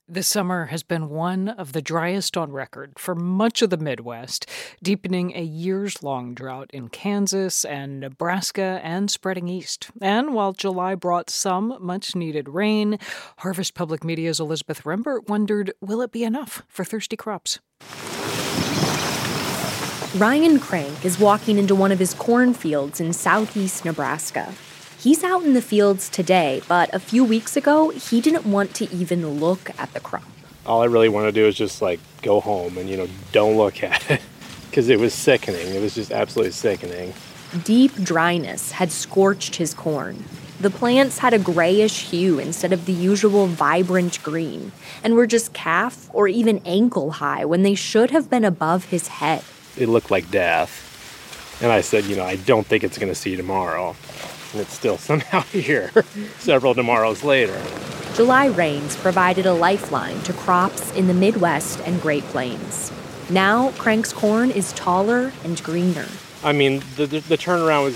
This summer has been one of the driest on record for much of the Midwest, deepening a years-long drought in Kansas and Nebraska and spreading east. And while July brought some much-needed rain, Harvest Public Media's Elizabeth Rembert wondered, will it be enough for thirsty crops? Ryan Crank is walking into one of his cornfields in southeast Nebraska. He's out in the fields today, but a few weeks ago, he didn't want to even look at the crop. All I really want to do is just go home and, don't look at it because it was sickening. It was just absolutely sickening. Deep dryness had scorched his corn. The plants had a grayish hue instead of the usual vibrant green and were just calf or even ankle high when they should have been above his head. It looked like death. And I said, I don't think it's going to see tomorrow. And it's still somehow here, several tomorrows later. July rains provided a lifeline to crops in the Midwest and Great Plains. Now, Crank's corn is taller and greener. I mean, the turnaround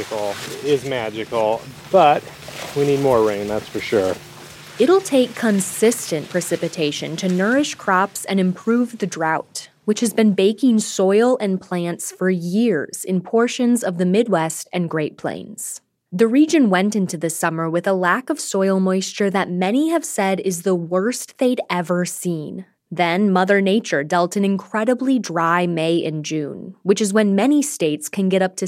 is magical, but we need more rain, that's for sure. It'll take consistent precipitation to nourish crops and improve the drought, which has been baking soil and plants for years in portions of the Midwest and Great Plains. The region went into the summer with a lack of soil moisture that many have said is the worst they'd ever seen. Then Mother Nature dealt an incredibly dry May and June, which is when many states can get up to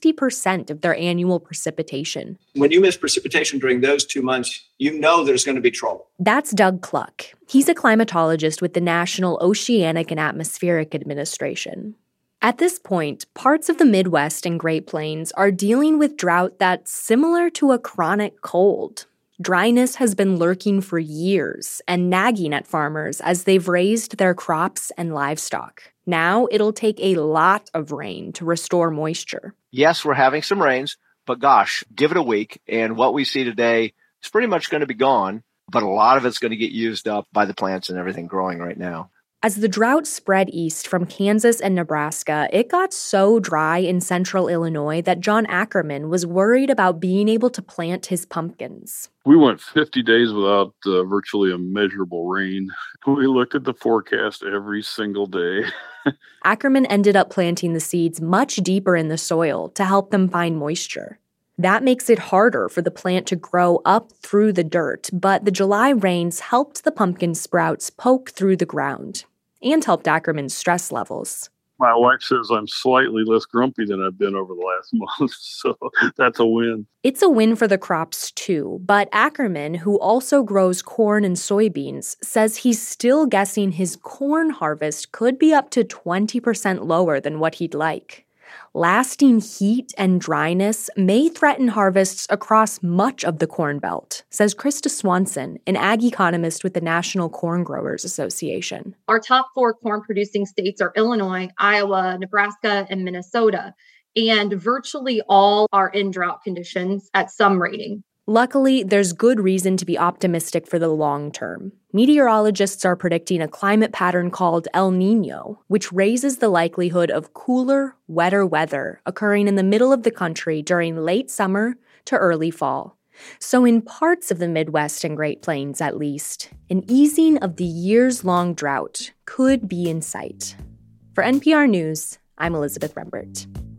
60% of their annual precipitation. When you miss precipitation during those 2 months, you know there's going to be trouble. That's Doug Cluck. He's a climatologist with the National Oceanic and Atmospheric Administration. At this point, parts of the Midwest and Great Plains are dealing with drought that's similar to a chronic cold. Dryness has been lurking for years and nagging at farmers as they've raised their crops and livestock. Now it'll take a lot of rain to restore moisture. Yes, we're having some rains, but gosh, give it a week, and what we see today is pretty much going to be gone, but a lot of it's going to get used up by the plants and everything growing right now. As the drought spread east from Kansas and Nebraska, it got so dry in central Illinois that John Ackerman was worried about being able to plant his pumpkins. We went 50 days without virtually a measurable rain. We looked at the forecast every single day. Ackerman ended up planting the seeds much deeper in the soil to help them find moisture. That makes it harder for the plant to grow up through the dirt, but the July rains helped the pumpkin sprouts poke through the ground and helped Ackerman's stress levels. My wife says I'm slightly less grumpy than I've been over the last month, so that's a win. It's a win for the crops, too, but Ackerman, who also grows corn and soybeans, says he's still guessing his corn harvest could be up to 20% lower than what he'd like. Lasting heat and dryness may threaten harvests across much of the Corn Belt, says Krista Swanson, an ag economist with the National Corn Growers Association. Our top 4 corn-producing states are Illinois, Iowa, Nebraska, and Minnesota, and virtually all are in drought conditions at some rating. Luckily, there's good reason to be optimistic for the long term. Meteorologists are predicting a climate pattern called El Niño, which raises the likelihood of cooler, wetter weather occurring in the middle of the country during late summer to early fall. So in parts of the Midwest and Great Plains, at least, an easing of the years-long drought could be in sight. For NPR News, I'm Elizabeth Rembert.